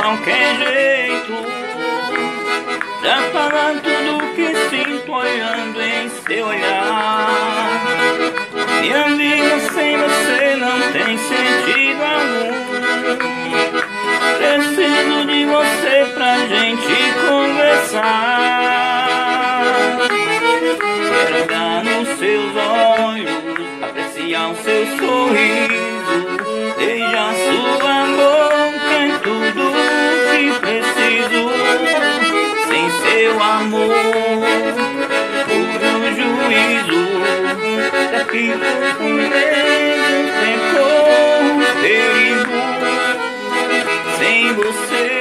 qualquer jeito, pra falar tudo que sinto olhando em seu olhar. Minha vida sem você não tem sentido algum. Preciso de você pra gente conversar. Quero olhar nos seus olhos, apreciar o seu sorriso, beijar sua boca em tudo que preciso. Sem seu amor, puro juízo, já fico com medo, sem corro perigo. Sem você,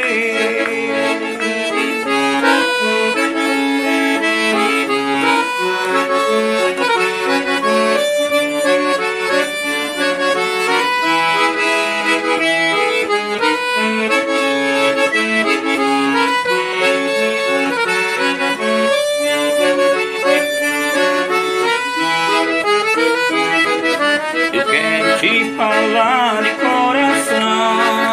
eu quero te falar de coração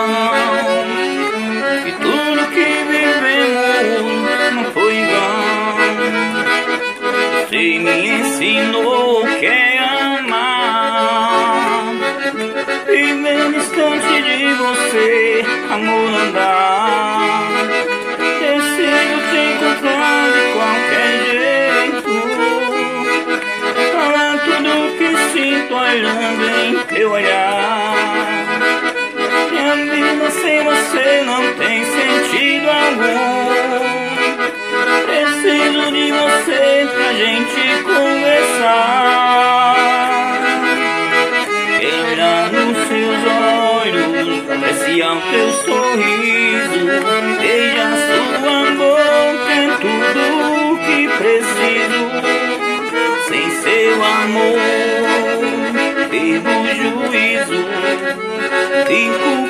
que tudo que vivemos não foi vão. Você me ensinou o que é amar, viver distante de você, amor não dá. Preciso te encontrar de qualquer jeito, falar tudo que sinto olhando em teu olhar. Minha vida sem você não tem sentido algum. Preciso de você pra gente conversar. Quero olhar nos seus olhos, apreciar o teu sorriso, beijar sua boca em tudo que preciso. Sem seu amor, perco o juízo, fico